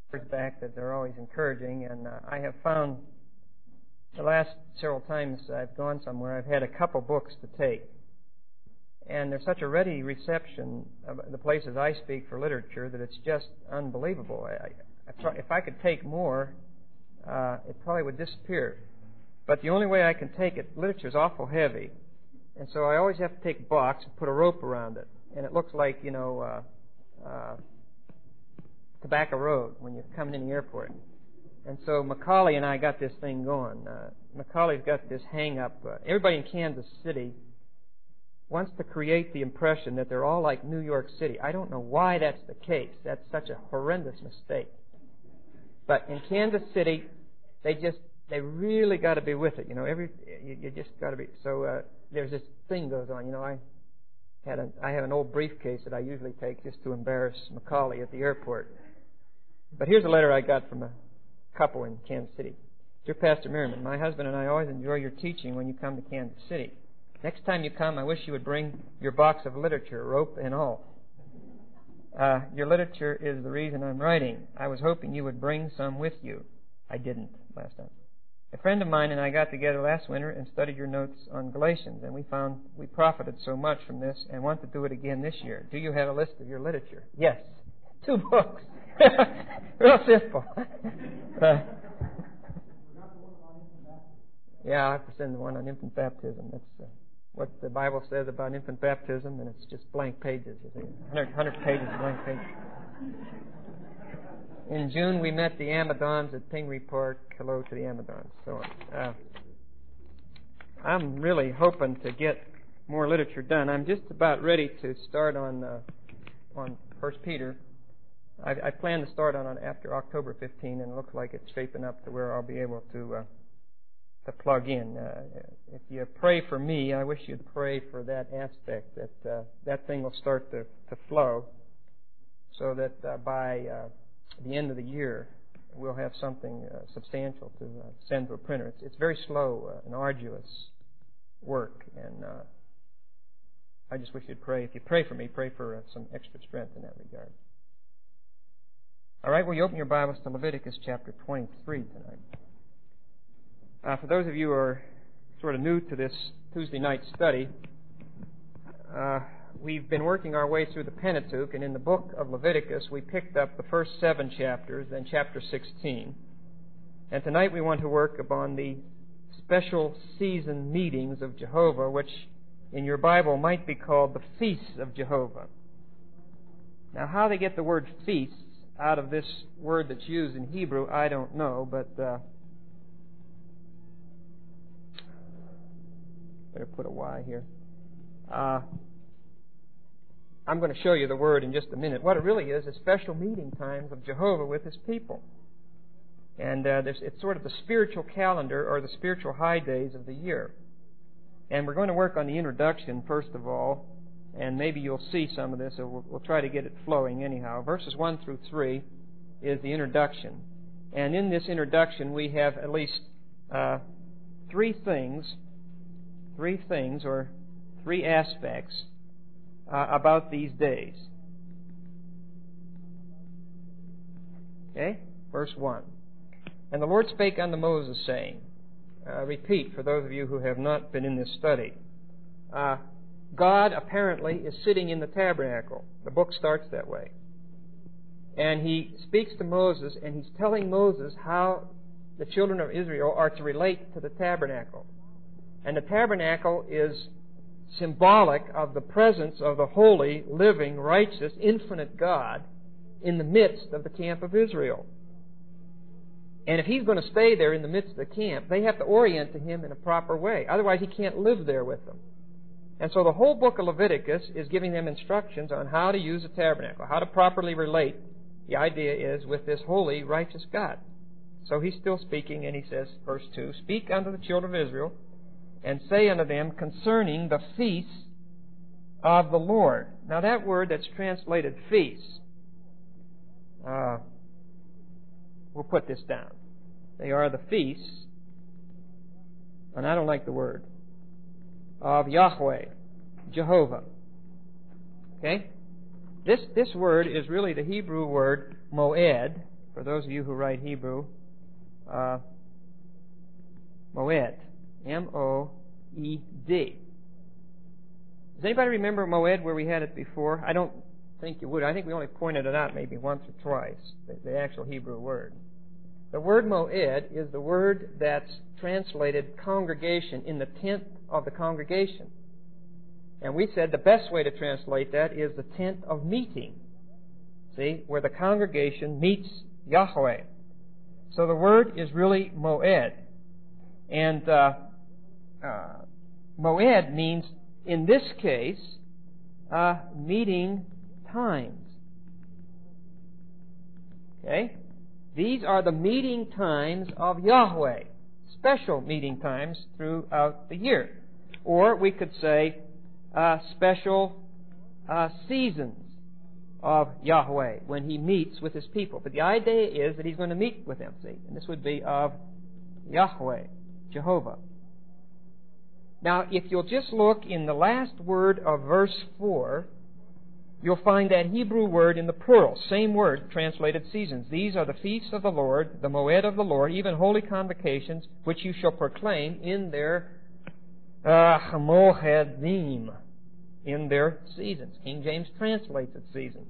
back that they're always encouraging, and I have found the last several times I've gone somewhere, I've had a couple books to take. And there's such a ready reception of the places I speak for literature that it's just unbelievable. If I could take more, it probably would disappear. But the only way I can take it, literature is awful heavy. And so I always have to take a box and put a rope around it. And it looks like, Tobacco Road when you're coming in the airport. And so Macaulay and I got this thing going. Macaulay's got this hang-up. Everybody in Kansas City wants to create the impression that they're all like New York City. I don't know why that's the case. That's such a horrendous mistake. But in Kansas City, they really got to be with it. You just got to be. So there's this thing goes on. I have an old briefcase that I usually take just to embarrass Macaulay at the airport. But here's a letter I got from a couple in Kansas City. Dear Pastor Merriman, my husband and I always enjoy your teaching when you come to Kansas City. Next time you come, I wish you would bring your box of literature, rope and all. Your literature is the reason I'm writing. I was hoping you would bring some with you. I didn't last time. A friend of mine and I got together last winter and studied your notes on Galatians, and we found we profited so much from this and want to do it again this year. Do you have a list of your literature? Yes. 2 books. Real simple. Yeah, I have to send the one on infant baptism. That's what the Bible says about infant baptism, and it's just blank pages. 100 pages of blank pages. In June, we met the Amadons at Pingree Park. Hello to the Amadons. So I'm really hoping to get more literature done. I'm just about ready to start on 1 Peter. I plan to start on after October 15, and it looks like it's shaping up to where I'll be able to plug in. If you pray for me, I wish you'd pray for that aspect, that thing will start to flow, so that by the end of the year, we'll have something substantial to send to a printer. It's very slow and arduous work, and I just wish you'd pray. If you pray for me, pray for some extra strength in that regard. All right, will you open your Bibles to Leviticus chapter 23 tonight? For those of you who are sort of new to this Tuesday night study, we've been working our way through the Pentateuch, and in the book of Leviticus, we picked up the first 7 chapters, then chapter 16. And tonight we want to work upon the special season meetings of Jehovah, which in your Bible might be called the Feasts of Jehovah. Now, how they get the word feasts out of this word that's used in Hebrew, I don't know, but better put a Y here. I'm going to show you the word in just a minute. What it really is special meeting times of Jehovah with His people. And it's sort of the spiritual calendar or the spiritual high days of the year. And we're going to work on the introduction first of all, and maybe you'll see some of this, so we'll try to get it flowing anyhow. Verses 1 through 3 is the introduction. And in this introduction we have at least 3 things or 3 aspects about these days. Okay? Verse 1. And the Lord spake unto Moses, saying, repeat for those of you who have not been in this study. God apparently is sitting in the tabernacle. The book starts that way. And He speaks to Moses, and He's telling Moses how the children of Israel are to relate to the tabernacle. And the tabernacle is symbolic of the presence of the holy, living, righteous, infinite God in the midst of the camp of Israel. And if He's going to stay there in the midst of the camp, they have to orient to Him in a proper way. Otherwise, He can't live there with them. And so the whole book of Leviticus is giving them instructions on how to use a tabernacle, how to properly relate, the idea is, with this holy, righteous God. So He's still speaking, and He says, verse 2, Speak unto the children of Israel, and say unto them concerning the feasts of the Lord. Now that word that's translated feasts, we'll put this down. They are the feasts, and I don't like the word, of Yahweh, Jehovah. Okay? This word is really the Hebrew word moed, for those of you who write Hebrew, Moed. M-O-E-D. Does anybody remember Moed where we had it before? I don't think you would. I think we only pointed it out maybe once or twice, the actual Hebrew word. The word Moed is the word that's translated congregation, in the tent of the congregation. And we said the best way to translate that is the tent of meeting. See, where the congregation meets Yahweh. So the word is really Moed. And Moed means, in this case, meeting times. Okay? These are the meeting times of Yahweh. Special meeting times throughout the year. Or we could say special seasons of Yahweh when He meets with His people. But the idea is that He's going to meet with them, see? And this would be of Yahweh, Jehovah. Now, if you'll just look in the last word of verse 4, you'll find that Hebrew word in the plural, same word, translated seasons. These are the feasts of the Lord, the Moed of the Lord, even holy convocations, which you shall proclaim in their Moedim, in their seasons. King James translates it seasons.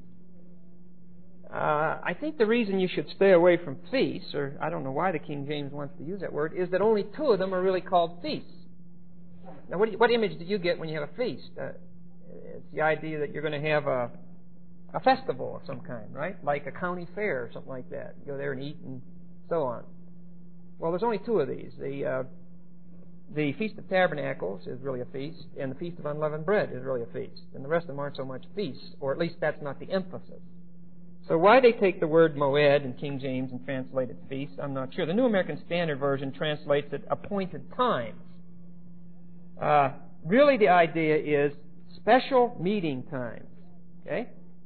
I think the reason you should stay away from feasts, or I don't know why the King James wants to use that word, is that only two of them are really called feasts. Now, what image do you get when you have a feast? It's the idea that you're going to have a festival of some kind, right? Like a county fair or something like that. You go there and eat and so on. Well, there's only two of these. The Feast of Tabernacles is really a feast, and the Feast of Unleavened Bread is really a feast. And the rest of them aren't so much feasts, or at least that's not the emphasis. So why they take the word Moed in King James and translate it feast, I'm not sure. The New American Standard Version translates it appointed times. Really the idea is special meeting times. Okay?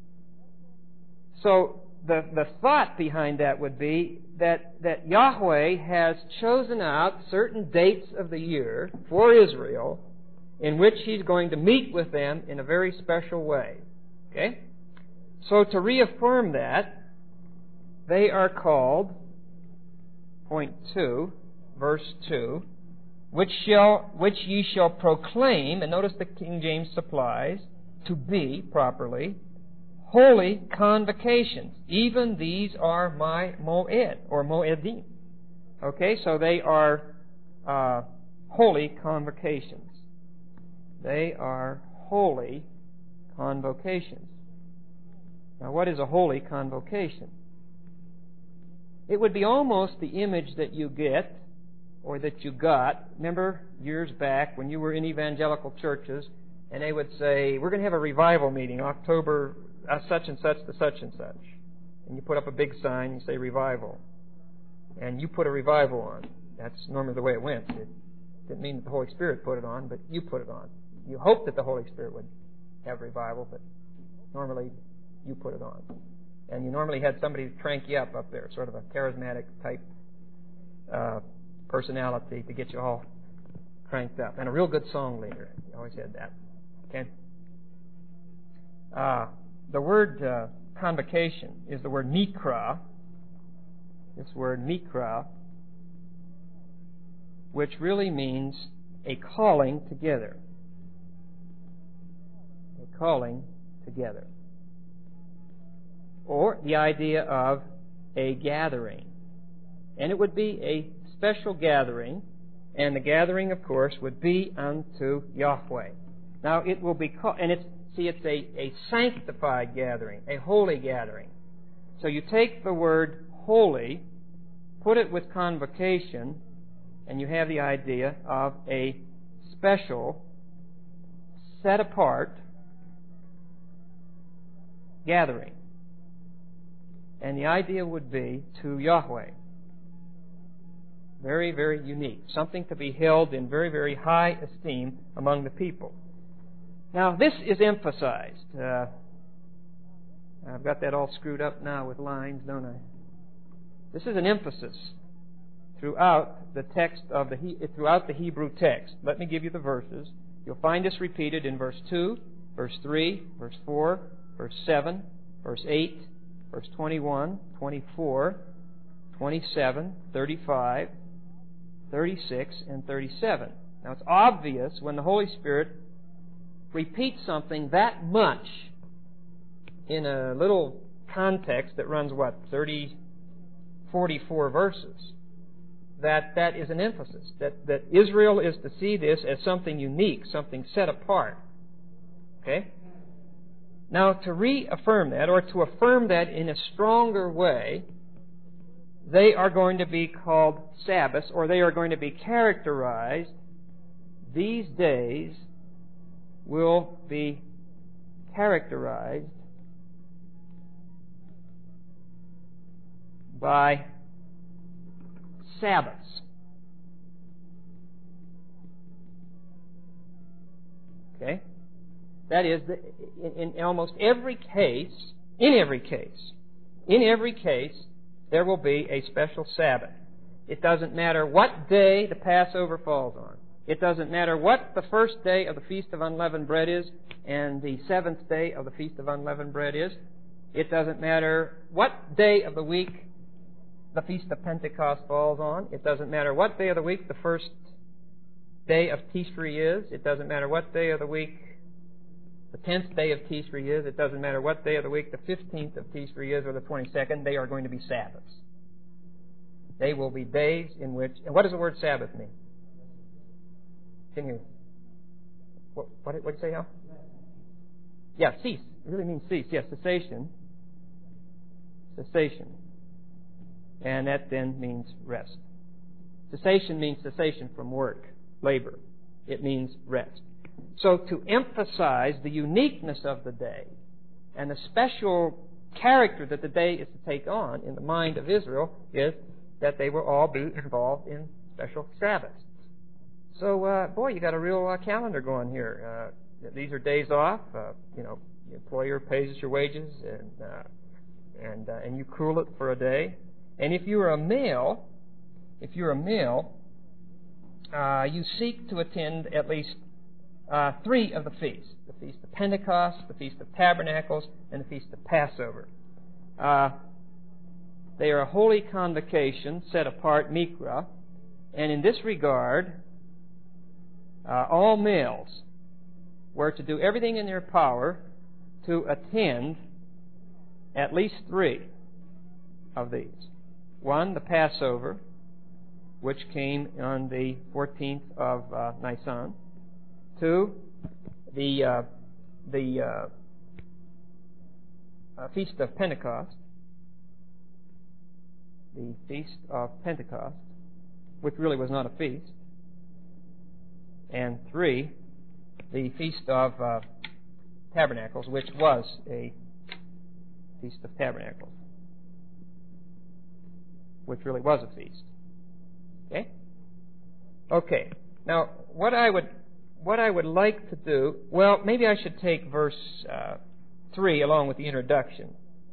So the thought behind that would be that Yahweh has chosen out certain dates of the year for Israel in which He's going to meet with them in a very special way. Okay? So to reaffirm that, they are called, point 2, verse 2, which ye shall proclaim, and notice the King James supplies, to be, properly, holy convocations. Even these are my Moed, or Moedim. Okay, so they are holy convocations. They are holy convocations. Now, what is a holy convocation? It would be almost the image that you get, or that you got. Remember years back when you were in evangelical churches, and they would say, we're going to have a revival meeting, October such and such to such and such. And you put up a big sign, you say revival. And you put a revival on. That's normally the way it went. It didn't mean that the Holy Spirit put it on, but you put it on. You hoped that the Holy Spirit would have revival, but normally you put it on. And you normally had somebody crank you up there, sort of a charismatic type personality to get you all cranked up. And a real good song leader. You always had that. Okay? The word convocation is the word mikra. This word mikra, which really means a calling together. A calling together. Or the idea of a gathering. And it would be a special gathering, and the gathering, of course, would be unto Yahweh. Now, it will be called, and it's a sanctified gathering, a holy gathering. So you take the word holy, put it with convocation, and you have the idea of a special, set apart gathering. And the idea would be to Yahweh. Very, very unique. Something to be held in very, very high esteem among the people. Now, this is emphasized. I've got that all screwed up now with lines, don't I? This is an emphasis throughout the text of throughout the Hebrew text. Let me give you the verses. You'll find this repeated in verse 2, verse 3, verse 4, verse 7, verse 8, Verse 21, 24, 27, 35, 36, and 37. Now it's obvious when the Holy Spirit repeats something that much in a little context that runs, 44 verses, that is an emphasis, that Israel is to see this as something unique, something set apart. Okay? Now, to reaffirm that, or to affirm that in a stronger way, they are going to be called Sabbaths, or they are going to be characterized. These days will be characterized by Sabbaths. Okay? That is, in almost every case, there will be a special Sabbath. It doesn't matter what day the Passover falls on. It doesn't matter what the first day of the Feast of Unleavened Bread is and the seventh day of the Feast of Unleavened Bread is. It doesn't matter what day of the week the Feast of Pentecost falls on. It doesn't matter what day of the week the first day of Tishrei is. It doesn't matter what day of the week the 10th day of Tishrei is. It doesn't matter what day of the week the 15th of Tishrei is or the 22nd. They are going to be Sabbaths. They will be days in which... And what does the word Sabbath mean? Can you... What did you say, Al? Yeah, cease. It really means cease. Yes, cessation. Cessation. And that then means rest. Cessation means cessation from work, labor. It means rest. So to emphasize the uniqueness of the day and the special character that the day is to take on in the mind of Israel is that they will all be involved in special Sabbaths. So, boy, you got a real calendar going here. These are days off. The employer pays your wages, and you cool it for a day. And if you're a male, you seek to attend at least 3 of the feasts: the Feast of Pentecost, the Feast of Tabernacles, and the Feast of Passover. They are a holy convocation, set apart, mikra, and in this regard, all males were to do everything in their power to attend at least 3 of these. 1, the Passover, which came on the 14th of Nisan. 2, the Feast of Pentecost. The Feast of Pentecost, which really was not a feast. And 3, the Feast of Tabernacles, which was a Feast of Tabernacles, which really was a feast. Okay? Okay. Now, what I would like to do, well, maybe I should take verse 3 along with the introduction.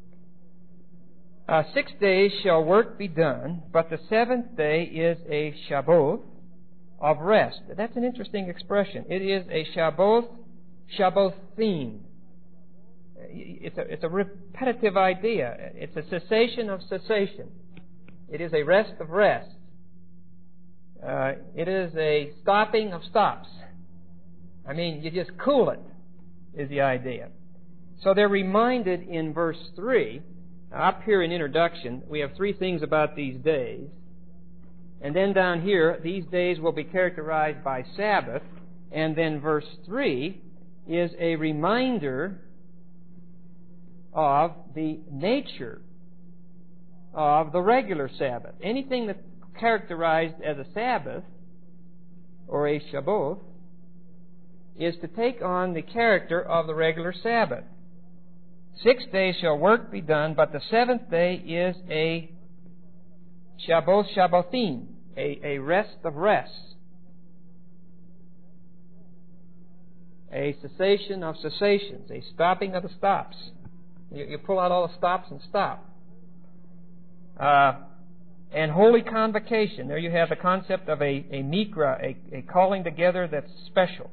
6 days shall work be done, but the 7th day is a Shabboth of rest. That's an interesting expression. It is a Shabbothim. It's a repetitive idea. It's a cessation of cessation. It is a rest of rest. It is a stopping of stops. I mean, you just cool it, is the idea. So they're reminded in verse 3, up here in introduction, we have 3 things about these days. And then down here, these days will be characterized by Sabbath. And then verse 3 is a reminder of the nature of the regular Sabbath. Anything that's characterized as a Sabbath or a Shabboth is to take on the character of the regular Sabbath. 6 days shall work be done, but the 7th day is a Shabbothim, a rest of rests, a cessation of cessations, a stopping of the stops. You pull out all the stops and stop. And holy convocation. There you have the concept of a mikra, a calling together that's special.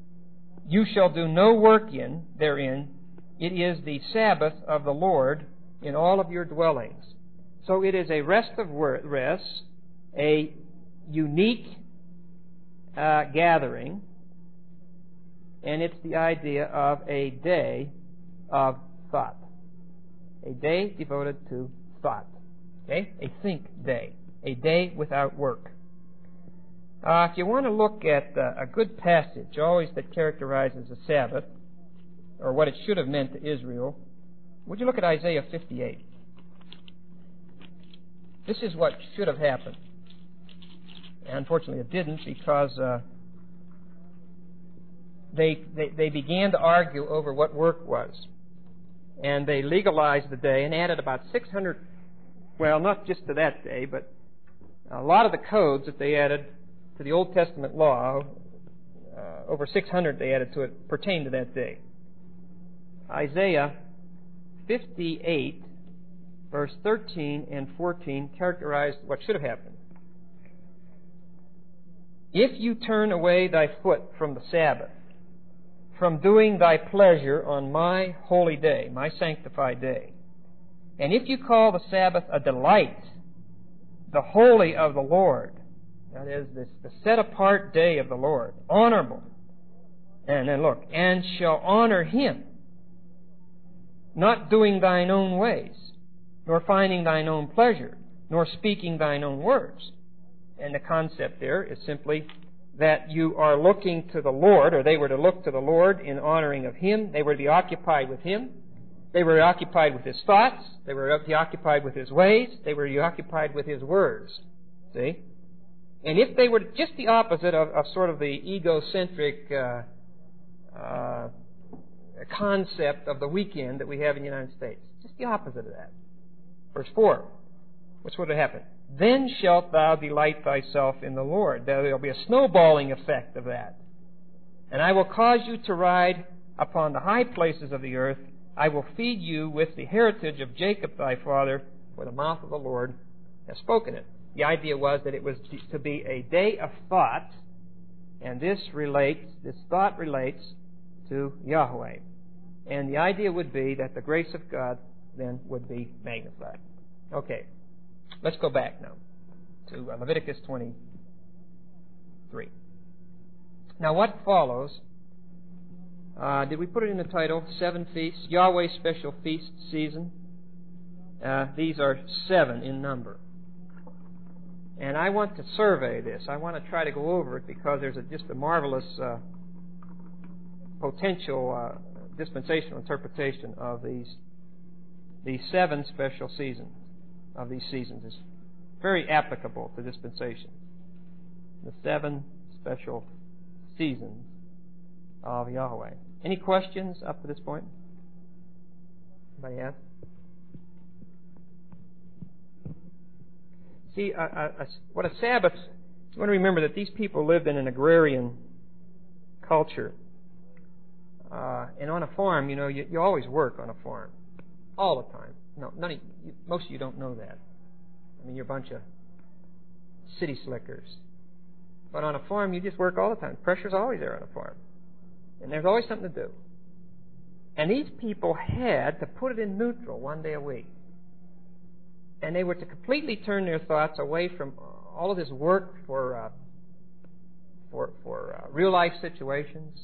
You shall do no work therein. It is the Sabbath of the Lord in all of your dwellings. So it is a rest of rest, a unique gathering, and it's the idea of a day of thought. A day devoted to thought. Okay? A think day. A day without work. If you want to look at a good passage, always that characterizes the Sabbath, or what it should have meant to Israel, would you look at Isaiah 58? This is what should have happened. Unfortunately, it didn't, because they began to argue over what work was. And they legalized the day and added about 600, well, not just to that day, but a lot of the codes that they added to the Old Testament law, over 600 they added to it, pertain to that day. Isaiah 58, verse 13 and 14, characterized what should have happened. If you turn away thy foot from the Sabbath, from doing thy pleasure on my holy day, my sanctified day, and if you call the Sabbath a delight, the holy of the Lord, that is, the set-apart day of the Lord, honorable, and then look, and shall honor him, not doing thine own ways, nor finding thine own pleasure, nor speaking thine own words. And the concept there is simply that you are looking to the Lord, or they were to look to the Lord in honoring of him. They were to be occupied with him. They were occupied with his thoughts. They were to be occupied with his ways. They were to be occupied with his words. See? And if they were just the opposite of sort of the egocentric concept of the weekend that we have in the United States, just the opposite of that. Verse 4, what's what would happen? Then shalt thou delight thyself in the Lord. There will be a snowballing effect of that. And I will cause you to ride upon the high places of the earth. I will feed you with the heritage of Jacob thy father, for the mouth of the Lord has spoken it. The idea was that it was to be a day of thought, and this thought relates to Yahweh. And the idea would be that the grace of God then would be magnified. Okay, let's go back now to Leviticus 23. Now what follows, did we put it in the title, 7 feasts, Yahweh's special feast season? These are 7 in number. And I want to survey this. I want to try to go over it because there's just a marvelous potential dispensational interpretation of these 7 special seasons of these seasons. It's very applicable to dispensation. The 7 special seasons of Yahweh. Any questions up to this point? Anybody have? See, what a Sabbath, you want to remember that these people lived in an agrarian culture. And on a farm, you always work on a farm. All the time. No, most of you don't know that. I mean, you're a bunch of city slickers. But on a farm, you just work all the time. Pressure's always there on a farm. And there's always something to do. And these people had to put it in neutral one day a week. And they were to completely turn their thoughts away from all of this work for real-life situations.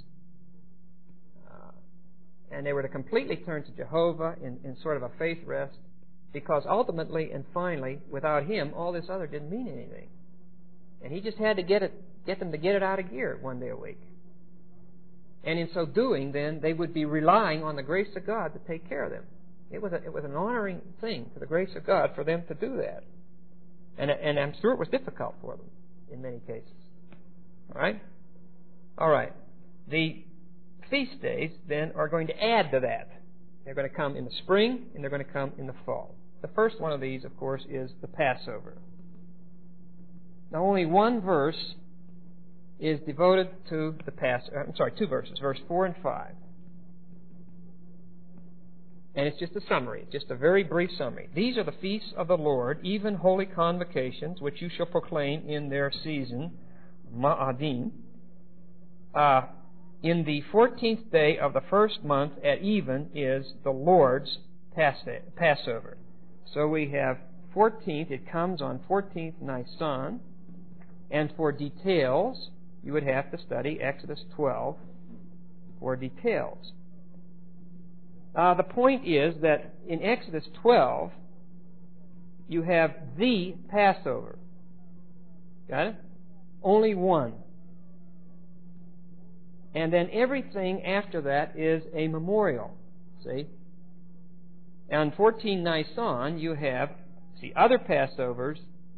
And they were to completely turn to Jehovah in sort of a faith rest, because ultimately and finally, without him, all this other didn't mean anything. And he just had to get them to get it out of gear one day a week. And in so doing, then, they would be relying on the grace of God to take care of them. It was an honoring thing to the grace of God for them to do that. And I'm sure it was difficult for them in many cases. All right? All right. The feast days, then, are going to add to that. They're going to come in the spring, and they're going to come in the fall. The first one of these, of course, is the Passover. Now, only one verse is devoted to the Passover. I'm sorry, 2 verses, verse 4 and 5. And it's just a summary, just a very brief summary. These are the feasts of the Lord, even holy convocations, which you shall proclaim in their season, Ma'adim. In the 14th day of the first month at even is the Lord's Passover. So we have 14th, it comes on 14th Nisan, and for details, you would have to study Exodus 12 for details. The point is that in Exodus 12, you have the Passover. Got it? Only one. And then everything after that is a memorial. See? On 14 Nisan, you have, other Passovers.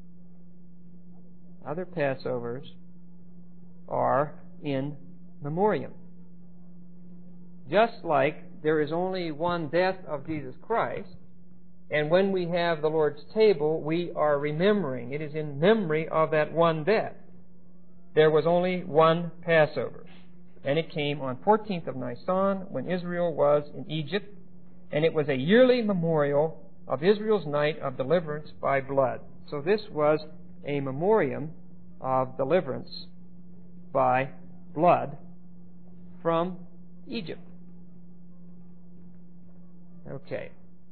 Other Passovers are in memoriam. Just like there is only one death of Jesus Christ, and when we have the Lord's table, we are remembering. It is in memory of that one death. There was only one Passover, and it came on 14th of Nisan when Israel was in Egypt, and it was a yearly memorial of Israel's night of deliverance by blood. So this was a memoriam of deliverance by blood from Egypt. Okay.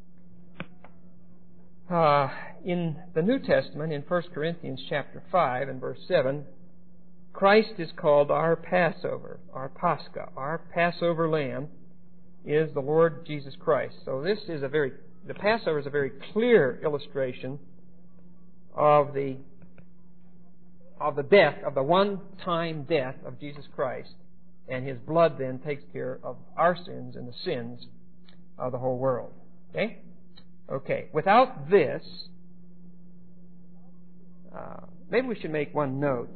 In the New Testament, in 1 Corinthians chapter 5 and verse 7, Christ is called our Passover, our Pascha. Our Passover lamb is the Lord Jesus Christ. So this is the Passover is a very clear illustration of the death, of the one-time death of Jesus Christ, and His blood then takes care of our sins and the sins of the whole world. Okay? Okay. Without this, maybe we should make one note.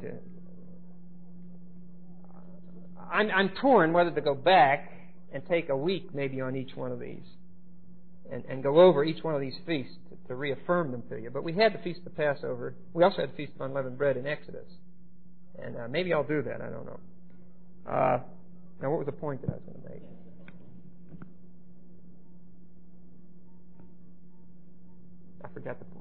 I'm torn whether to go back and take a week maybe on each one of these and go over each one of these feasts to reaffirm them to you. But we had the Feast of Passover. We also had the Feast of Unleavened Bread in Exodus. And maybe I'll do that. I don't know. Now, what was the point that I was going to make? I forgot the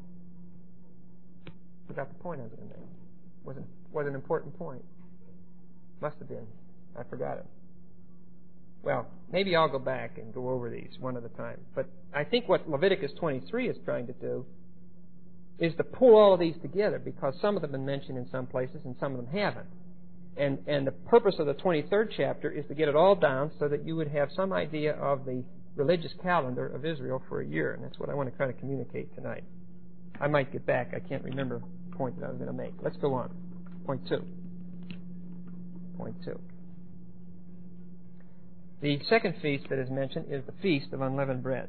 point I was going to make. Was an important point. Must have been. I forgot it. Well, maybe I'll go back and go over these one at a time. But I think what Leviticus 23 is trying to do is to pull all of these together, because some of them have been mentioned in some places and some of them haven't. And the purpose of the 23rd chapter is to get it all down so that you would have some idea of the religious calendar of Israel for a year. And that's what I want to try to communicate tonight. I might get back. I can't remember the point that I was going to make. Let's go on. Point 2. Point 2. The second feast that is mentioned is the Feast of Unleavened Bread.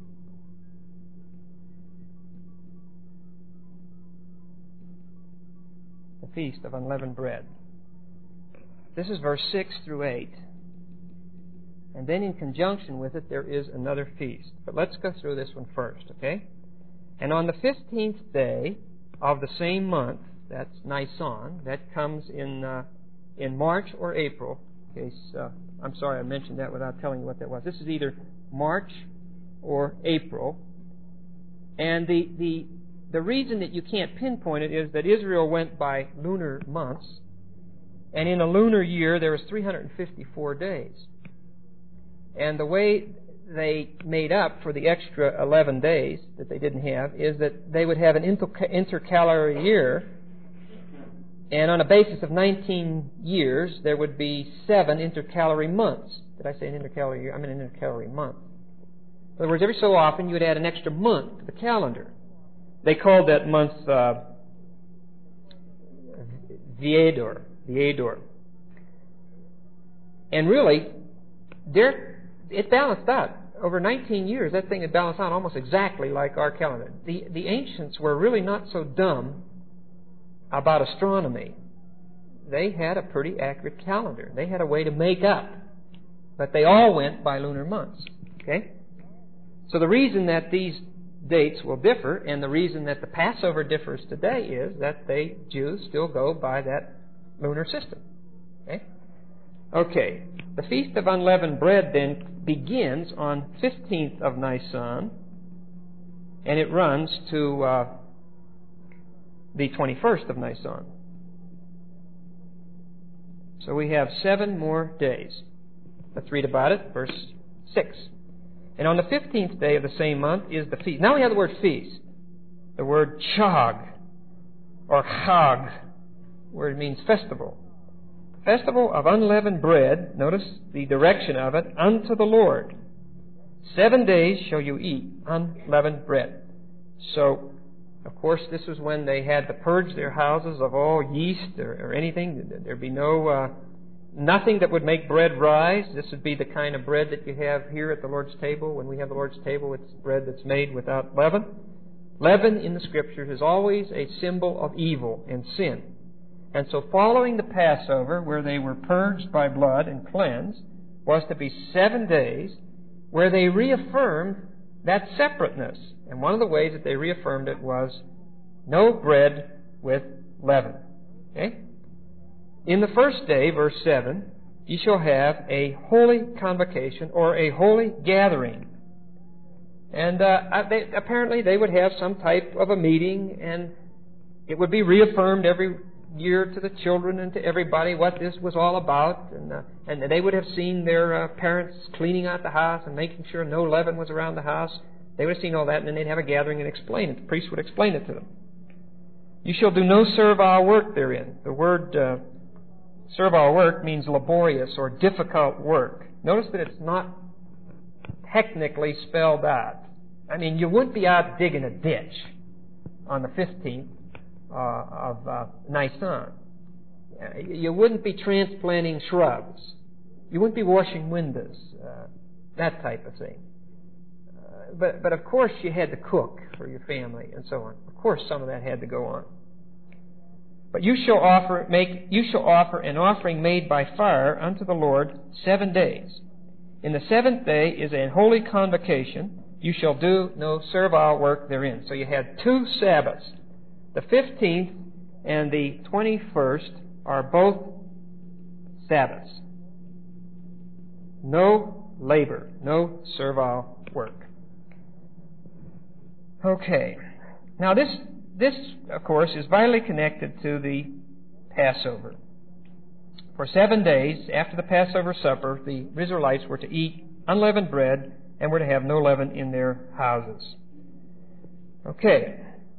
The Feast of Unleavened Bread. This is verse 6 through 8. And then in conjunction with it, there is another feast. But let's go through this one first, okay? And on the 15th day of the same month, that's Nisan, that comes in March or April. In case, I'm sorry I mentioned that without telling you what that was. This is either March or April. And the reason that you can't pinpoint it is that Israel went by lunar months. And in a lunar year, there was 354 days. And the way they made up for the extra 11 days that they didn't have is that they would have an intercalary year. And on a basis of 19 years, there would be 7 intercalary months. Did I say an intercalary year? I mean an intercalary month. In other words, every so often you would add an extra month to the calendar. They called that month Viedor. And really, it balanced out. Over 19 years, that thing had balanced out almost exactly like our calendar. The ancients were really not so dumb about astronomy. They had a pretty accurate calendar. They had a way to make up. But they all went by lunar months. Okay? So the reason that these dates will differ, and the reason that the Passover differs today, is that Jews still go by that lunar system. Okay? Okay. The Feast of Unleavened Bread then begins on 15th of Nisan, and it runs to the 21st of Nisan. So we have 7 more days. Let's read about it. Verse 6. And on the 15th day of the same month is the feast. Now we have the word feast. The word chag, or chag, where it means festival. Festival of unleavened bread, notice the direction of it, unto the Lord. 7 days shall you eat unleavened bread. So, of course, this was when they had to purge their houses of all yeast or anything. There'd be nothing that would make bread rise. This would be the kind of bread that you have here at the Lord's table. When we have the Lord's table, it's bread that's made without leaven. Leaven in the Scriptures is always a symbol of evil and sin. And so following the Passover, where they were purged by blood and cleansed, was to be 7 days where they reaffirmed that separateness. And one of the ways that they reaffirmed it was no bread with leaven. Okay? In the first day, verse 7, ye shall have a holy convocation or a holy gathering. And apparently they would have some type of a meeting, and it would be reaffirmed every year to the children and to everybody what this was all about. And they would have seen their parents cleaning out the house and making sure no leaven was around the house. They would have seen all that, and then they'd have a gathering and explain it. The priest would explain it to them. You shall do no servile work therein. The word servile work means laborious or difficult work. Notice that it's not technically spelled out. I mean, you wouldn't be out digging a ditch on the 15th of Nisan. You wouldn't be transplanting shrubs. You wouldn't be washing windows, that type of thing. But of course you had to cook for your family and so on. Of course some of that had to go on. But you shall offer an offering made by fire unto the Lord 7 days. In the 7th day is a holy convocation. You shall do no servile work therein. So you had 2 Sabbaths. The 15th and the 21st are both Sabbaths. No labor, no servile work. Okay. Now this, of course, is vitally connected to the Passover. For 7 days after the Passover supper, the Israelites were to eat unleavened bread and were to have no leaven in their houses. Okay.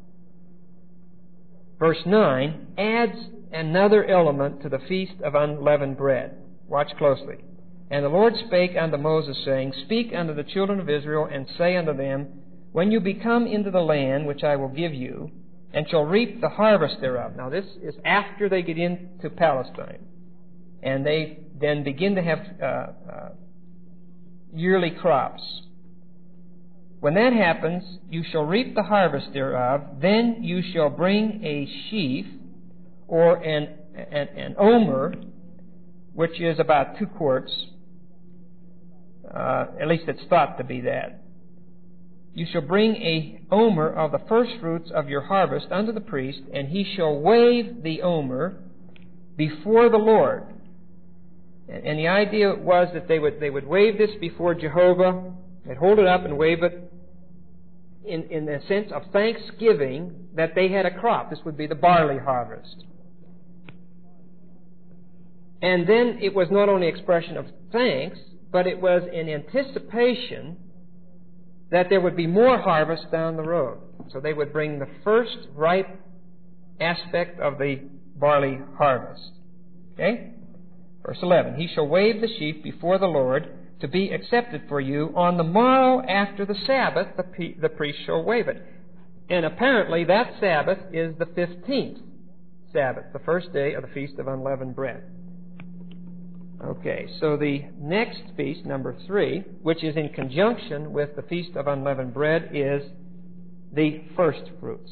Verse 9 adds another element to the feast of unleavened bread. Watch closely. And the Lord spake unto Moses, saying, Speak unto the children of Israel, and say unto them, When you be come into the land which I will give you, and shall reap the harvest thereof. Now this is after they get into Palestine. And they then begin to have yearly crops. When that happens, you shall reap the harvest thereof. Then you shall bring a sheaf, or an omer, which is about 2 quarts. At least it's thought to be that. You shall bring a omer of the first fruits of your harvest unto the priest, and he shall wave the omer before the Lord. And the idea was that they would wave this before Jehovah. They'd hold it up and wave it in the sense of thanksgiving that they had a crop. This would be the barley harvest. And then it was not only an expression of thanks, but it was an anticipation that there would be more harvest down the road. So they would bring the first ripe aspect of the barley harvest. Okay? Verse 11, He shall wave the sheaf before the Lord to be accepted for you. On the morrow after the Sabbath, the priest shall wave it. And apparently that Sabbath is the 15th Sabbath, the first day of the Feast of Unleavened Bread. Okay, so the next feast, number 3, which is in conjunction with the Feast of Unleavened Bread, is the first fruits.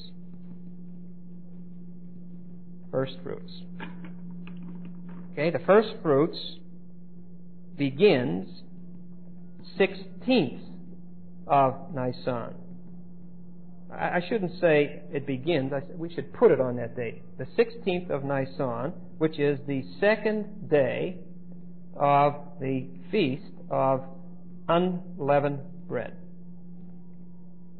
First fruits. Okay, the first fruits begins 16th of Nisan. I shouldn't say it begins. We should put it on that date. The 16th of Nisan, which is the 2nd day of the Feast of Unleavened Bread.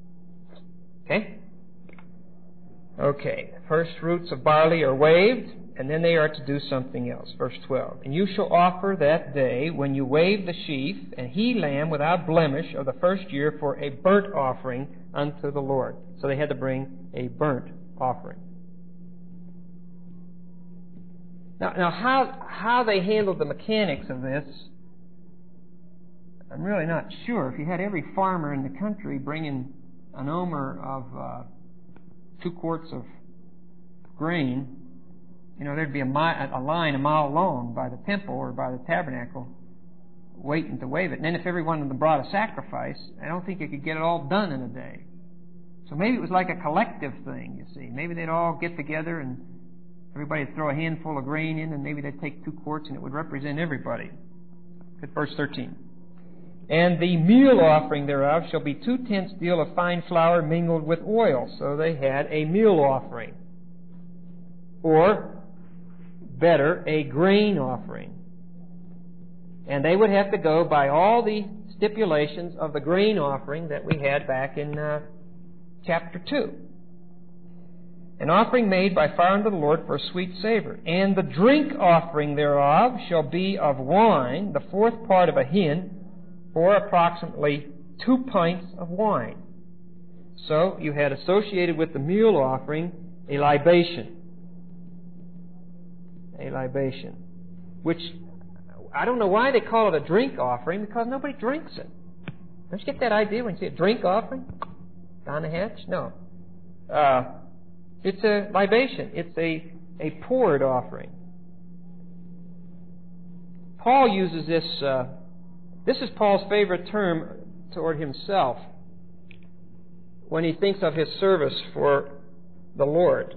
Okay? Okay. First fruits of barley are waved, And then they are to do something else. Verse 12. And you shall offer that day, when you wave the sheaf, an he-lamb without blemish of the first year for a burnt offering unto the Lord. So they had to bring a burnt offering. Now how they handled the mechanics of this, I'm really not sure. If you had every farmer in the country bringing an omer of 2 quarts of grain, there'd be a line a mile long by the temple or by the tabernacle waiting to wave it. And then if every one of them brought a sacrifice, I don't think you could get it all done in a day. So maybe it was like a collective thing, you see. Maybe they'd all get together and everybody would throw a handful of grain in, and maybe they'd take 2 quarts and it would represent everybody. Look at verse 13. And the meal offering thereof shall be 2/10 deal of fine flour mingled with oil. So they had a meal offering. Or, better, a grain offering. And they would have to go by all the stipulations of the grain offering that we had back in chapter 2. An offering made by fire unto the Lord for a sweet savor. And the drink offering thereof shall be of wine, the 4th part of a hin, or approximately 2 pints of wine. So you had associated with the meal offering a libation. A libation. Which, I don't know why they call it a drink offering, because nobody drinks it. Don't you get that idea when you see a drink offering? Down the hatch? No. It's a libation. It's a poured offering. Paul uses this. This is Paul's favorite term toward himself when he thinks of his service for the Lord.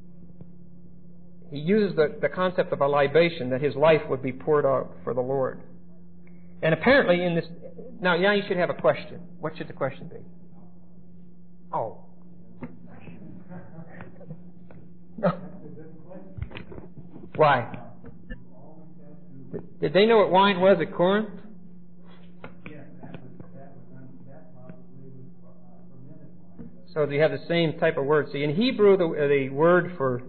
He uses the concept of a libation, that his life would be poured out for the Lord. And apparently in this... Now you should have a question. What should the question be? Oh. No. Why? Did they know what wine was at Corinth? So you have the same type of word. See, in Hebrew, the word for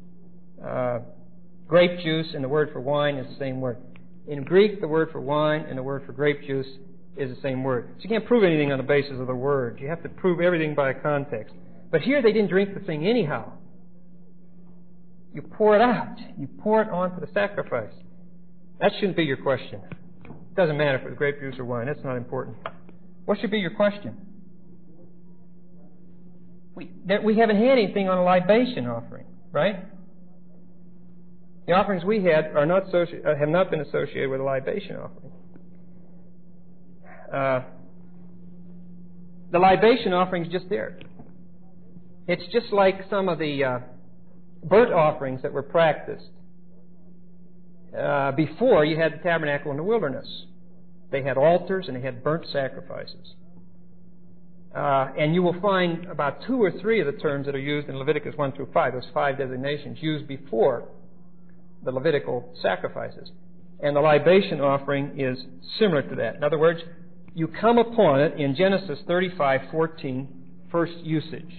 grape juice and the word for wine is the same word. In Greek, the word for wine and the word for grape juice is the same word. So you can't prove anything on the basis of the word. You have to prove everything by context. But here they didn't drink the thing anyhow. You pour it out. You pour it onto the sacrifice. That shouldn't be your question. It doesn't matter if it's grape juice or wine. That's not important. What should be your question? We haven't had anything on a libation offering, right? The offerings we had are not have not been associated with a libation offering. The libation offering is just there. It's just like some of the burnt offerings that were practiced before you had the tabernacle in the wilderness. They had altars and they had burnt sacrifices. And you will find about 2 or 3 of the terms that are used in Leviticus 1 through 5, those 5 designations, used before the Levitical sacrifices. And the libation offering is similar to that. In other words, you come upon it in Genesis 35:14, first usage.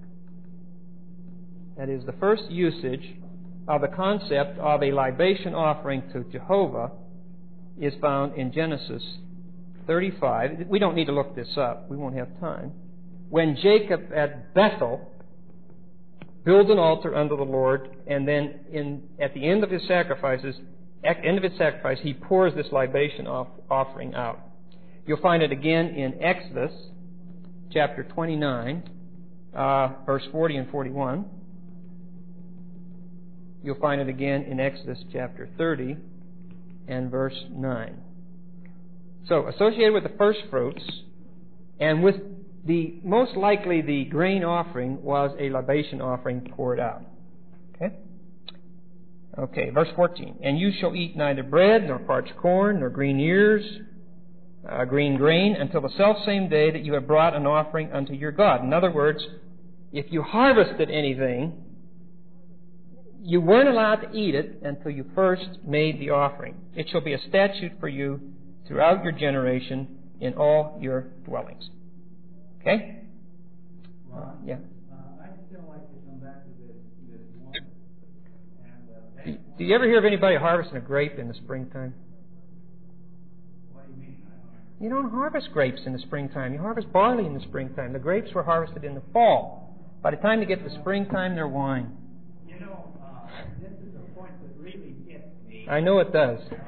That is, the first usage of the concept of a libation offering to Jehovah is found in Genesis 35. We don't need to look this up. We won't have time. When Jacob at Bethel builds an altar unto the Lord, and then at the end of his sacrifice, he pours this libation offering out. You'll find it again in Exodus chapter 29, verse 40 and 41. You'll find it again in Exodus chapter 30 and verse 9. So, associated with the first fruits, and with most likely the grain offering, was a libation offering poured out. Okay, verse 14. And you shall eat neither bread, nor parched corn, nor green ears, green grain, until the selfsame day that you have brought an offering unto your God. In other words, if you harvested anything, you weren't allowed to eat it until you first made the offering. It shall be a statute for you throughout your generation in all your dwellings. Okay? Ron, yeah. I'd still like to come back to this one. And Do you ever hear of anybody harvesting a grape in the springtime? What do you mean? You don't harvest grapes in the springtime. You harvest barley in the springtime. The grapes were harvested in the fall. By the time you get to springtime, they're wine. You know, this is a point that really gets me. I know it does. We talked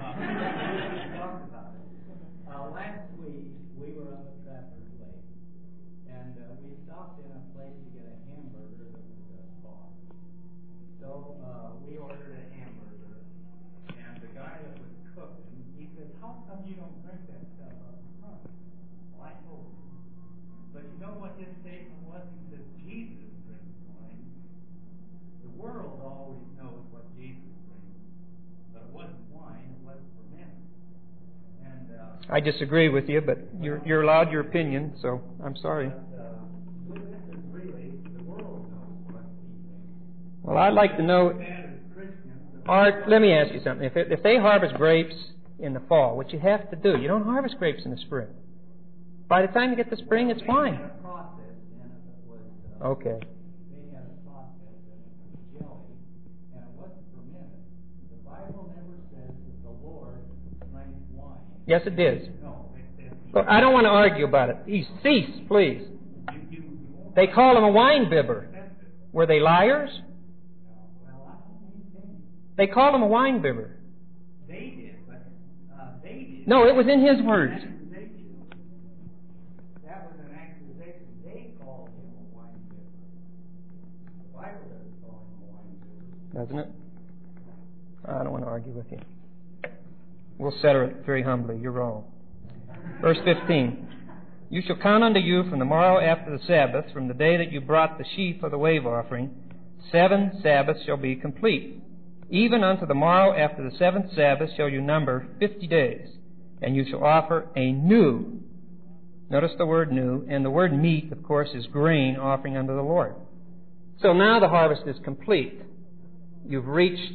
about it. Last week, we were up at Trappers Lake, and we stopped in a place to get a hamburger that was bought. So we ordered a hamburger, and the guy that was cooking, he said, "How come you don't drink that stuff up front?" Well, I told him. But you know what his statement was? He said, "Jesus drinks wine." The world always knows what Jesus drinks, but it wasn't wine, it was fermented. And I disagree with you, but you're allowed your opinion, so I'm sorry. this is really, the world knows what he drinks. Well, I'd like to know, Bad as Christians, Art, let me ask you something. If they harvest grapes in the fall, which you have to do, you don't harvest grapes in the spring. By the time you get to spring, it's fine. they had a process, and it was, Okay. they had a process, and it was jelly, and it wasn't fermented. The Bible never says that the Lord drank wine. Yes, it is. No, it says But I don't want to argue about it. Cease, please. you won't They call him a wine bibber. accept it. Were they liars? Well, I don't maintain They called him a wine bibber. they did, but they did. No, it was in his words. Accusation. That was an accusation. They called him a wine bibber. The Bible doesn't call him a wine bibber. Doesn't it? I don't want to argue with you. We'll settle it very humbly. You're wrong. Verse 15. You shall count unto you from the morrow after the Sabbath, from the day that you brought the sheaf of the wave offering, 7 Sabbaths shall be complete. Even unto the morrow after the 7th Sabbath shall you number 50 days, and you shall offer a new. Notice the word new, and the word meat, of course, is grain offering unto the Lord. So now the harvest is complete. You've reached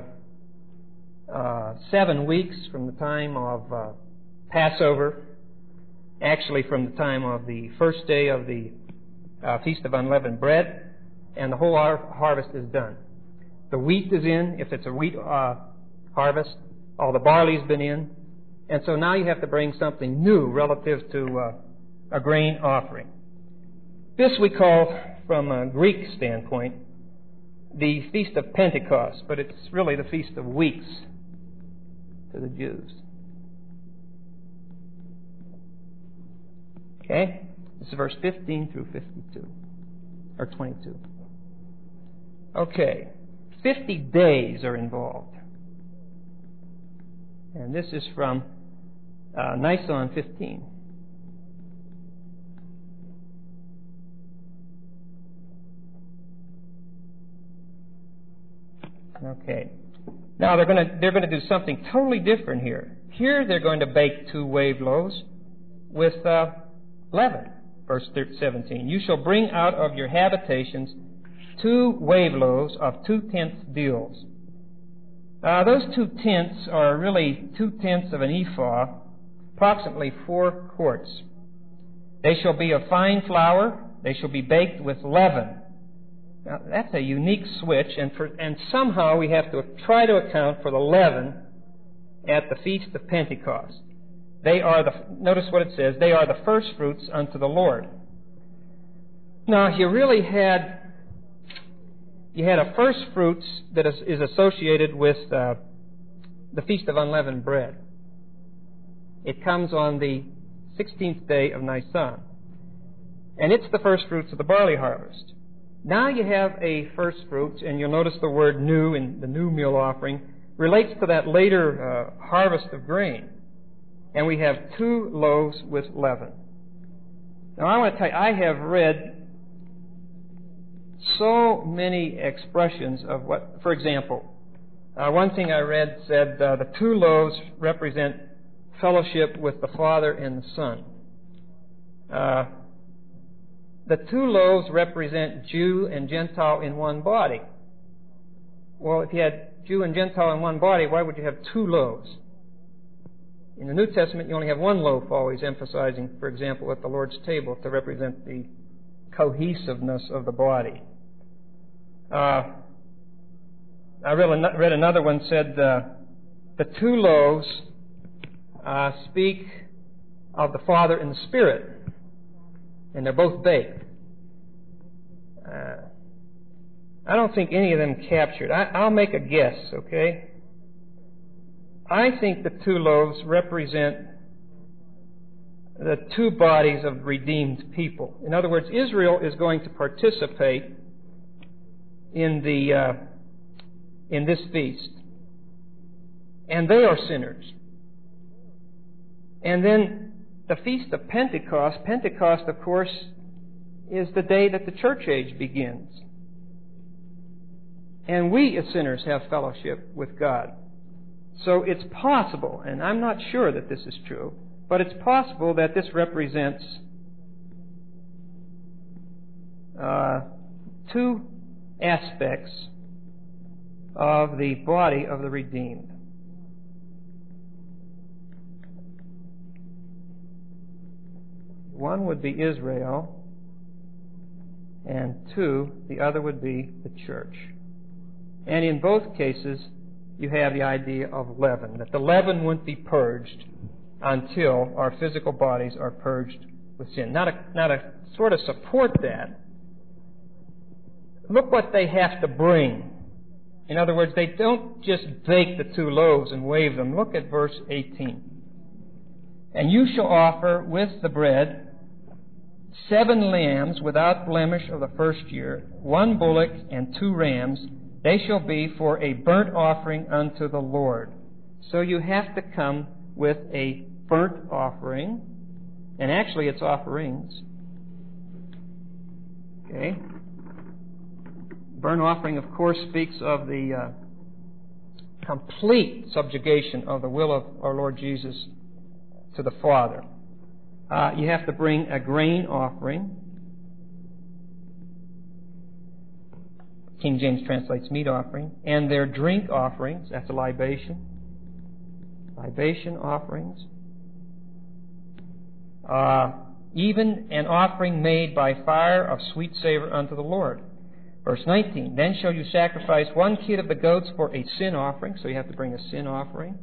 7 weeks from the time of Passover, actually from the time of the first day of the Feast of Unleavened Bread, and the whole harvest is done. The wheat is in, if it's a wheat harvest. All the barley's been in. And so now you have to bring something new relative to a grain offering. This we call, from a Greek standpoint, the Feast of Pentecost, but it's really the Feast of Weeks to the Jews. Okay? This is verse 15 through 52, or 22. Okay. 50 days are involved. And this is from Nisan 15. Okay. Now they're going to do something totally different here. Here they're going to bake 2 wave loaves with leaven. Verse 17. You shall bring out of your habitations 2 wave loaves of 2/10 deals. Those 2/10 are really 2/10 of an ephah, approximately 4 quarts. They shall be of fine flour. They shall be baked with leaven. Now, that's a unique switch, and somehow we have to try to account for the leaven at the Feast of Pentecost. Notice what it says, they are the first fruits unto the Lord. Now, you had a first fruits that is associated with the Feast of Unleavened Bread. It comes on the 16th day of Nisan. And it's the first fruits of the barley harvest. Now you have a first fruits, and you'll notice the word new in the new meal offering relates to that later harvest of grain. And we have 2 loaves with leaven. Now I want to tell you, I have read so many expressions of what, for example, one thing I read said the 2 loaves represent fellowship with the Father and the Son. The 2 loaves represent Jew and Gentile in one body. Well, if you had Jew and Gentile in one body, why would you have 2 loaves? In the New Testament, you only have 1 loaf, always emphasizing, for example, at the Lord's table to represent the cohesiveness of the body. I read another one said the two loaves speak of the Father and the Spirit, and they're both baked. I don't think any of them captured. I'll make a guess, okay? I think the two loaves represent the two bodies of redeemed people. In other words, Israel is going to participate in this feast, and they are sinners. And then the Feast of Pentecost. Pentecost, of course, is the day that the church age begins. And we as sinners have fellowship with God. So it's possible, and I'm not sure that this is true, but it's possible that this represents two aspects of the body of the redeemed. One would be Israel, and two, the other would be the church. And in both cases, you have the idea of leaven, that the leaven wouldn't be purged until our physical bodies are purged with sin. Now to sort of support that, look what they have to bring. In other words, they don't just bake the two loaves and wave them. Look at verse 18. And you shall offer with the bread 7 lambs without blemish of the first year, 1 bullock and 2 rams. They shall be for a burnt offering unto the Lord. So you have to come with a burnt offering, and actually it's offerings. Okay? Burnt offering, of course, speaks of the complete subjugation of the will of our Lord Jesus to the Father. You have to bring a grain offering. King James translates meat offering. And their drink offerings, that's a libation. Libation offerings. Even an offering made by fire of sweet savor unto the Lord. Verse 19, then shall you sacrifice 1 kid of the goats for a sin offering. So you have to bring a sin offering.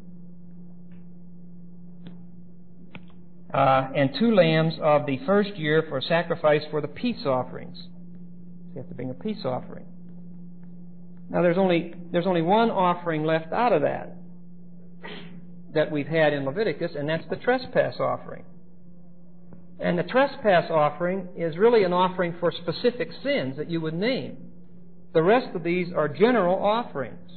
And 2 lambs of the first year for sacrifice for the peace offerings. So you have to bring a peace offering. Now there's only one offering left out of that we've had in Leviticus, and that's the trespass offering. And the trespass offering is really an offering for specific sins that you would name. The rest of these are general offerings.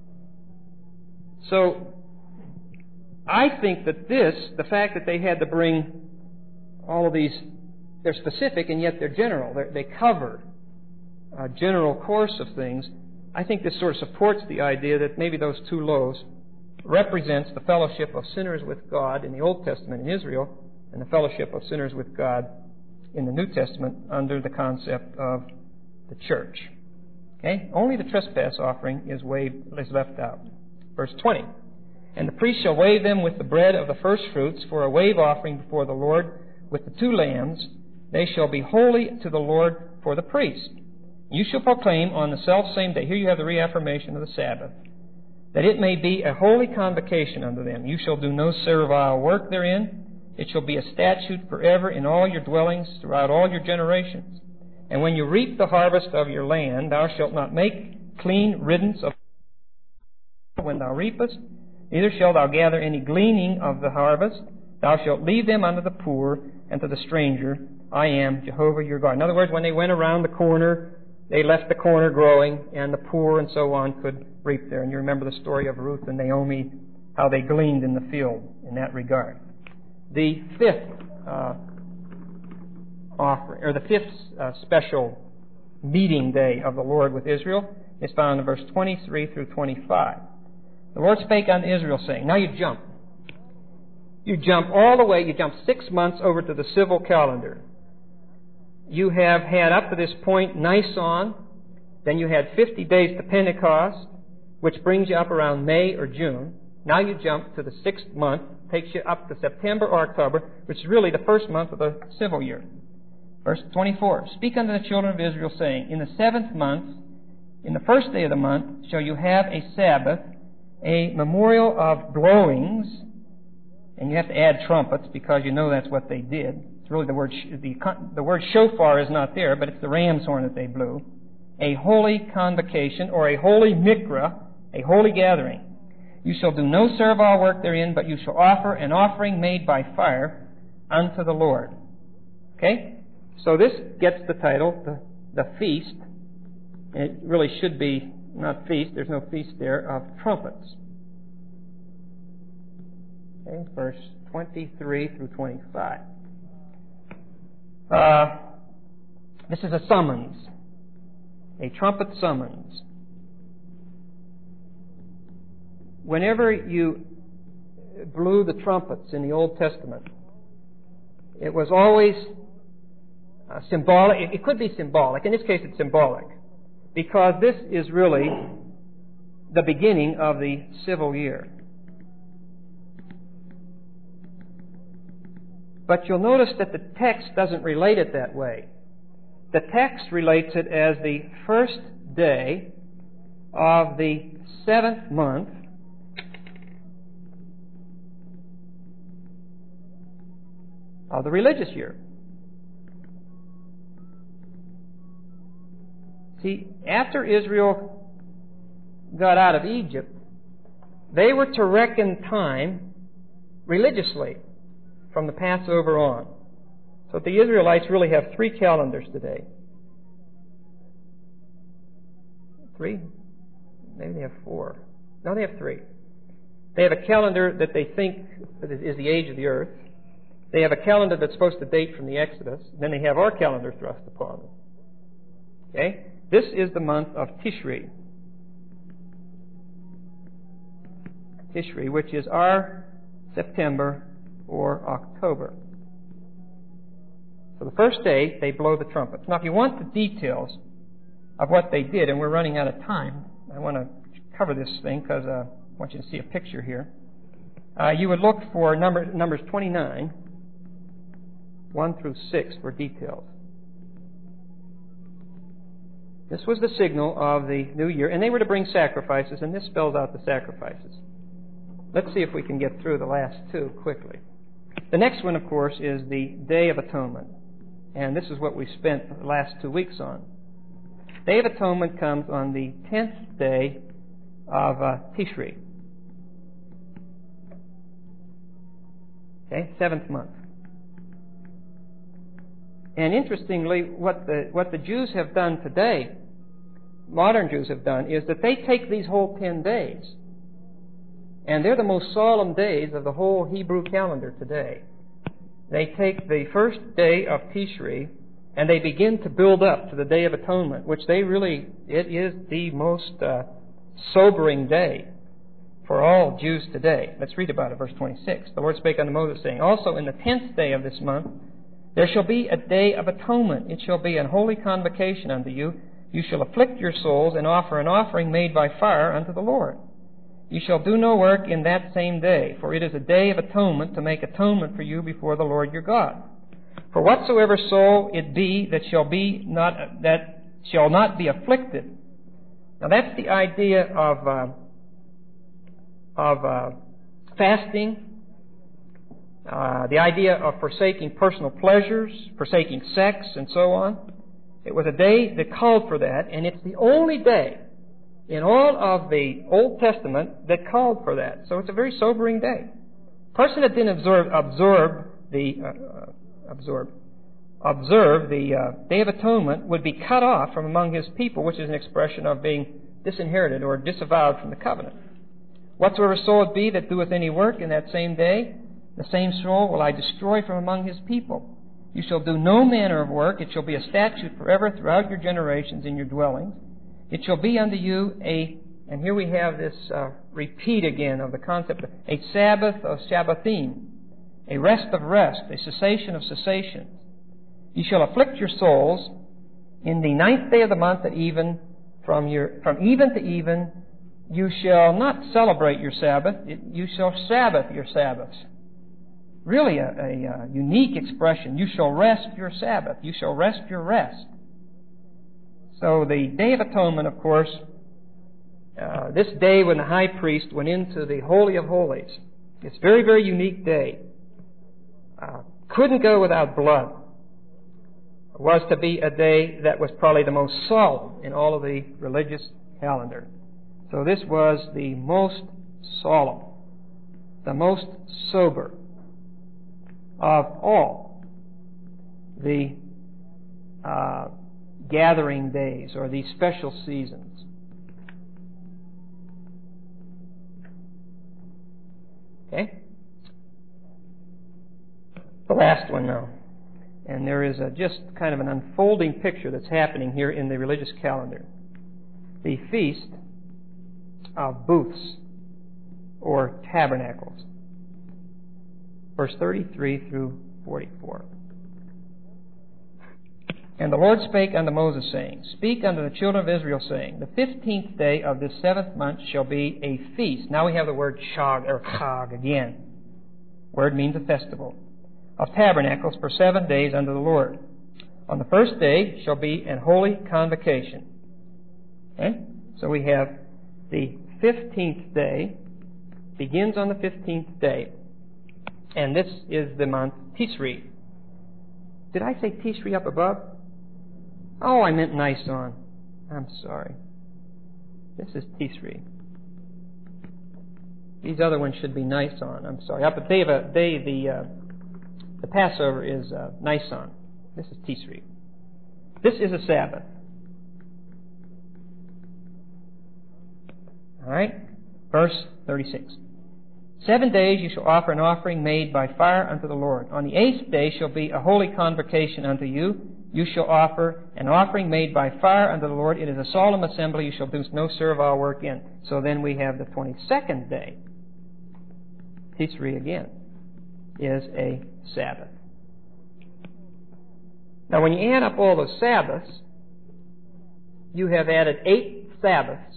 So I think that the fact that they had to bring all of these, they're specific and yet they're general. They cover a general course of things. I think this sort of supports the idea that maybe those 2 loaves represents the fellowship of sinners with God in the Old Testament in Israel and the fellowship of sinners with God in the New Testament under the concept of the church. Okay? Only the trespass offering is left out. Verse 20. And the priest shall wave them with the bread of the first fruits for a wave offering before the Lord with the 2 lambs. They shall be holy to the Lord for the priest. You shall proclaim on the selfsame day, here you have the reaffirmation of the Sabbath, that it may be a holy convocation unto them. You shall do no servile work therein. It shall be a statute forever in all your dwellings throughout all your generations. And when you reap the harvest of your land, thou shalt not make clean riddance of when thou reapest, neither shalt thou gather any gleaning of the harvest. Thou shalt leave them unto the poor and to the stranger. I am Jehovah your God. In other words, when they went around the corner, they left the corner growing, and the poor and so on could reap there. And you remember the story of Ruth and Naomi, how they gleaned in the field in that regard. The 5th offering, or the 5th special meeting day of the Lord with Israel is found in verse 23 through 25. The Lord spake unto Israel, saying, now you jump. You jump all the way, you jump 6 months over to the civil calendar. You have had up to this point Nisan, then you had 50 days to Pentecost, which brings you up around May or June. Now you jump to the 6th month, takes you up to September or October, which is really the first month of the civil year. Verse 24, speak unto the children of Israel, saying, in the 7th month, In the first day of the month shall you have a Sabbath, a memorial of blowings, and you have to add trumpets because you know that's what they did. It's really the word shofar is not there, but it's the ram's horn that they blew. A holy convocation, or a holy mikra, a holy gathering. You shall do no servile work therein, but you shall offer an offering made by fire unto the Lord. Okay? So this gets the title, the feast. It really should be not feast, there's no feast there, of trumpets. Okay, verse 23 through 25. This is a summons, a trumpet summons. Whenever you blew the trumpets in the Old Testament, it was always symbolic. It could be symbolic. In this case, it's symbolic, because this is really the beginning of the civil year. But you'll notice that the text doesn't relate it that way. The text relates it as the first day of the 7th month of the religious year. See, after Israel got out of Egypt, they were to reckon time religiously from the Passover on. So the Israelites really have 3 calendars today. 3? Maybe they have 4. No, they have 3. They have a calendar that they think is the age of the earth. They have a calendar that's supposed to date from the Exodus. Then they have our calendar thrust upon them. Okay? This is the month of Tishri. Tishri, which is our September or October. So the first day, they blow the trumpets. Now, if you want the details of what they did, and we're running out of time, I want to cover this thing because I want you to see a picture here. You would look for Numbers 29, 1 through 6 for details. This was the signal of the new year, and they were to bring sacrifices, and this spells out the sacrifices. Let's see if we can get through the last 2 quickly. The next one, of course, is the Day of Atonement, and this is what we spent the last 2 weeks on. Day of Atonement comes on the 10th day of Tishri. Okay, 7th month. And interestingly, what the Jews have done today, modern Jews have done, is that they take these whole 10 days, and they're the most solemn days of the whole Hebrew calendar today. They take the first day of Tishri, and they begin to build up to the Day of Atonement, which it is the most sobering day for all Jews today. Let's read about it, verse 26. The Lord spake unto Moses, saying, Also in the 10th day of this month there shall be a day of atonement. It shall be an holy convocation unto you. You shall afflict your souls and offer an offering made by fire unto the Lord. You shall do no work in that same day, for it is a day of atonement to make atonement for you before the Lord your God. For whatsoever soul it be that shall not be afflicted. Now that's the idea of fasting, the idea of forsaking personal pleasures, forsaking sex, and so on. It was a day that called for that, and it's the only day in all of the Old Testament that called for that. So it's a very sobering day. A person that didn't observe the Day of Atonement would be cut off from among his people, which is an expression of being disinherited or disavowed from the covenant. Whatsoever soul it be that doeth any work in that same day, the same soul will I destroy from among his people. You shall do no manner of work. It shall be a statute forever throughout your generations in your dwellings. It shall be unto you and here we have this repeat again of the concept of a Sabbath of Sabbathim, a rest of rest, a cessation of cessations. You shall afflict your souls in the 9th day of the month at even, from even to even. You shall not celebrate your Sabbath. You shall Sabbath your Sabbaths. Really a unique expression. You shall rest your Sabbath. You shall rest your rest. So the Day of Atonement, of course, this day when the high priest went into the Holy of Holies, this very, very unique day, couldn't go without blood. It was to be a day that was probably the most solemn in all of the religious calendar. So this was the most solemn, the most sober of all the gathering days or these special seasons. Okay? The last one now. And there is just kind of an unfolding picture that's happening here in the religious calendar. The Feast of Booths, or Tabernacles. Verse 33 through 44. And the Lord spake unto Moses, saying, Speak unto the children of Israel, saying, The 15th day of this 7th month shall be a feast. Now we have the word Chag, or Chag again. Word means a festival. Of tabernacles for 7 days unto the Lord. On the first day shall be an holy convocation. Okay? So we have the 15th day, begins on the 15th day. And this is the month Tisri. Did I say Tisri up above? Oh, I meant Nisan. I'm sorry. This is Tisri. These other ones should be Nisan. I'm sorry. Up at the Passover is Nisan. This is Tisri. This is a Sabbath. All right? Verse 36. 7 days you shall offer an offering made by fire unto the Lord. On the 8th day shall be a holy convocation unto you. You shall offer an offering made by fire unto the Lord. It is a solemn assembly. You shall do no servile work in. So then we have the 22nd day. Tisri again is a Sabbath. Now when you add up all the Sabbaths, you have added 8 Sabbaths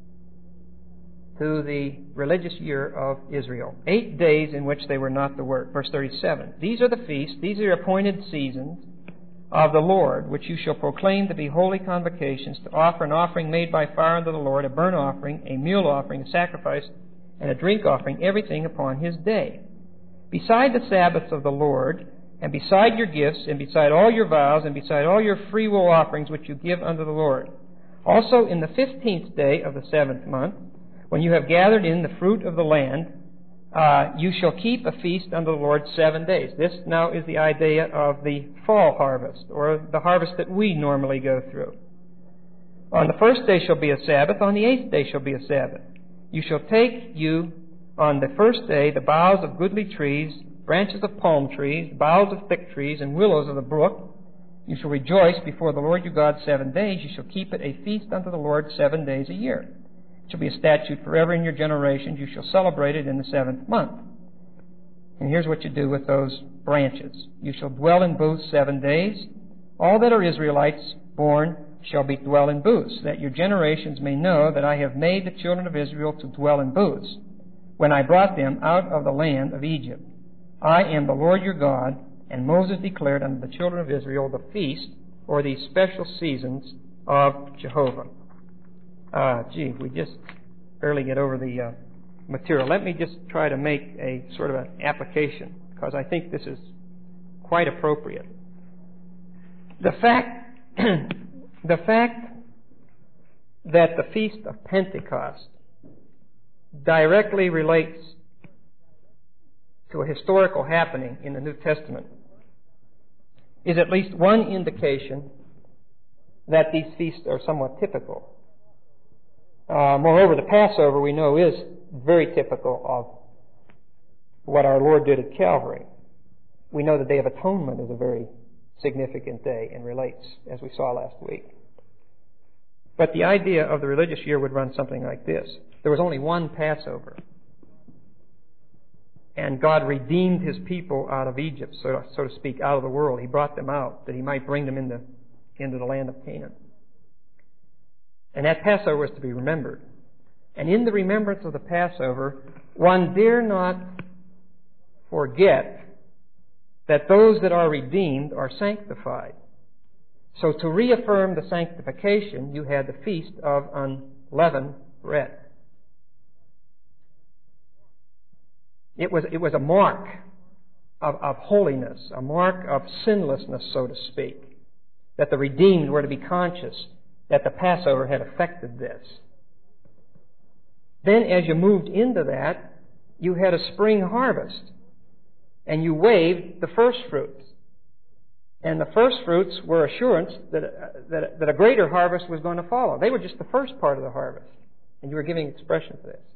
to the religious year of Israel. 8 days in which they were not to work. Verse 37. These are the feasts, these are your appointed seasons of the Lord, which you shall proclaim to be holy convocations, to offer an offering made by fire unto the Lord, a burnt offering, a meal offering, a sacrifice, and a drink offering, everything upon his day. Beside the Sabbaths of the Lord, and beside your gifts, and beside all your vows, and beside all your freewill offerings which you give unto the Lord. Also in the 15th day of the 7th month, when you have gathered in the fruit of the land, you shall keep a feast unto the Lord 7 days. This now is the idea of the fall harvest, or the harvest that we normally go through. On the first day shall be a Sabbath, on the 8th day shall be a Sabbath. You shall take you on the first day the boughs of goodly trees, branches of palm trees, boughs of thick trees, and willows of the brook. You shall rejoice before the Lord your God 7 days. You shall keep it a feast unto the Lord 7 days a year. It shall be a statute forever in your generations. You shall celebrate it in the 7th month. And here's what you do with those branches. You shall dwell in booths 7 days. All that are Israelites born shall be dwell in booths, that your generations may know that I have made the children of Israel to dwell in booths, when I brought them out of the land of Egypt. I am the Lord your God. And Moses declared unto the children of Israel the feast, or the special seasons of Jehovah. We just barely get over the material. Let me just try to make a sort of an application, because I think this is quite appropriate. The fact that the Feast of Pentecost directly relates to a historical happening in the New Testament is at least one indication that these feasts are somewhat typical. Moreover, the Passover, we know, is very typical of what our Lord did at Calvary. We know the Day of Atonement is a very significant day and relates, as we saw last week. But the idea of the religious year would run something like this. There was only one Passover. And God redeemed His people out of Egypt, so to speak, out of the world. He brought them out that He might bring them into the land of Canaan. And that Passover was to be remembered. And in the remembrance of the Passover, one dare not forget that those that are redeemed are sanctified. So to reaffirm the sanctification, you had the Feast of Unleavened Bread. It was a mark of holiness, a mark of sinlessness, so to speak, that the redeemed were to be conscious that the Passover had affected this. Then as you moved into that, you had a spring harvest, and you waved the first fruits. And the first fruits were assurance that a greater harvest was going to follow. They were just the first part of the harvest, and you were giving expression to this.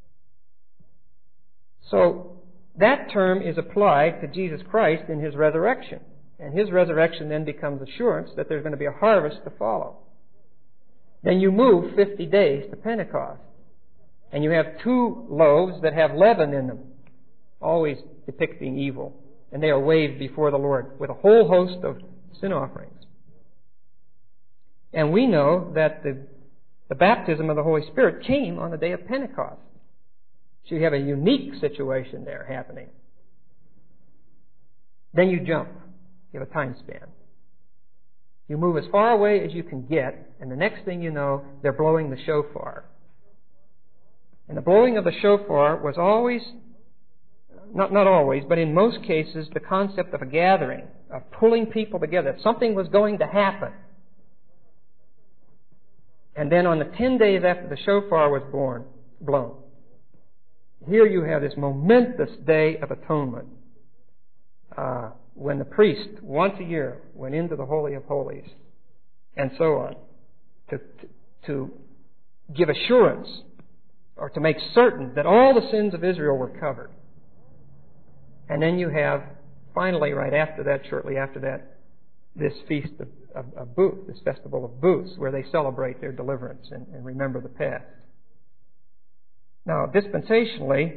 So that term is applied to Jesus Christ in His resurrection. And His resurrection then becomes assurance that there's going to be a harvest to follow. Then you move 50 days to Pentecost. And you have 2 loaves that have leaven in them, always depicting evil. And they are waved before the Lord with a whole host of sin offerings. And we know that the baptism of the Holy Spirit came on the day of Pentecost. So you have a unique situation there happening. Then you jump. You have a time span. You move as far away as you can get, and the next thing you know, they're blowing the shofar. And the blowing of the shofar was always, not always, but in most cases, the concept of a gathering, of pulling people together. Something was going to happen. And then on the 10 days after the shofar was blown, here you have this momentous day of atonement, when the priest, once a year, went into the Holy of Holies, and so on, to give assurance, or to make certain that all the sins of Israel were covered. And then you have, finally, right after that, shortly after that, this Feast of Booths, this Festival of Booths, where they celebrate their deliverance and remember the past. Now, dispensationally,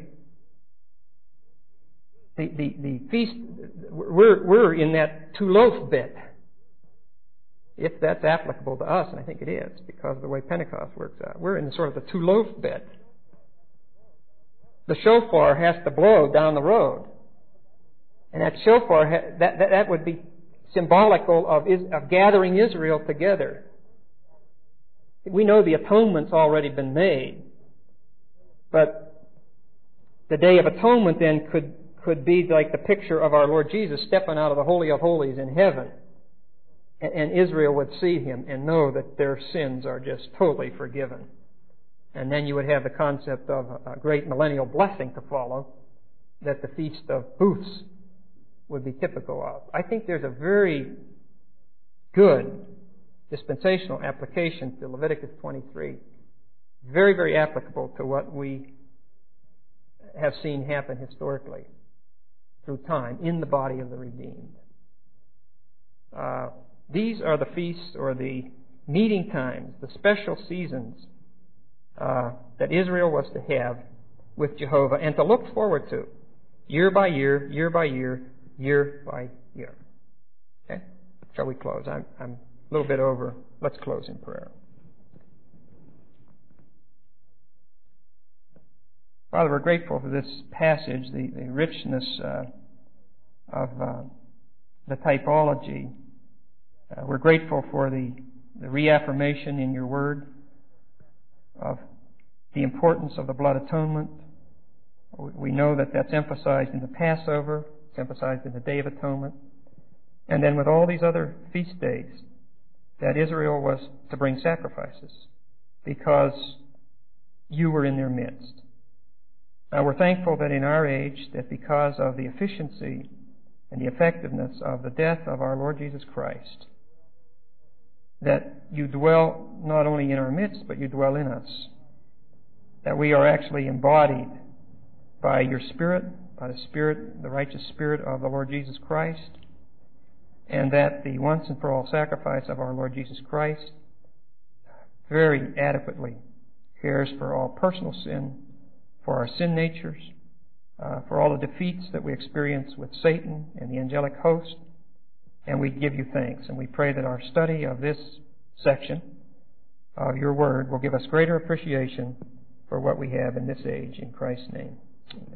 the feast, we're in that 2-loaf bit, if that's applicable to us, and I think it is, because of the way Pentecost works out. We're in sort of the 2-loaf bit. The shofar has to blow down the road. And that shofar, that would be symbolical of gathering Israel together. We know the atonement's already been made. But the Day of Atonement then could be like the picture of our Lord Jesus stepping out of the Holy of Holies in heaven. And Israel would see Him and know that their sins are just totally forgiven. And then you would have the concept of a great millennial blessing to follow that the Feast of Booths would be typical of. I think there's a very good dispensational application to Leviticus 23. Very, very applicable to what we have seen happen historically through time in the body of the redeemed. These are the feasts or the meeting times, the special seasons that Israel was to have with Jehovah and to look forward to year by year, year by year, year by year. Okay? Shall we close? I'm a little bit over. Let's close in prayer. Father, we're grateful for this passage, the richness of the typology. We're grateful for the reaffirmation in your word of the importance of the blood atonement. We know that that's emphasized in the Passover, it's emphasized in the Day of Atonement, and then with all these other feast days, that Israel was to bring sacrifices because you were in their midst. Now, we're thankful that in our age, that because of the efficiency and the effectiveness of the death of our Lord Jesus Christ, that you dwell not only in our midst, but you dwell in us. That we are actually embodied by your Spirit, by the Spirit, the righteous Spirit of the Lord Jesus Christ, and that the once and for all sacrifice of our Lord Jesus Christ very adequately cares for all personal sin, for our sin natures, for all the defeats that we experience with Satan and the angelic host. And we give you thanks. And we pray that our study of this section of your word will give us greater appreciation for what we have in this age. In Christ's name, amen.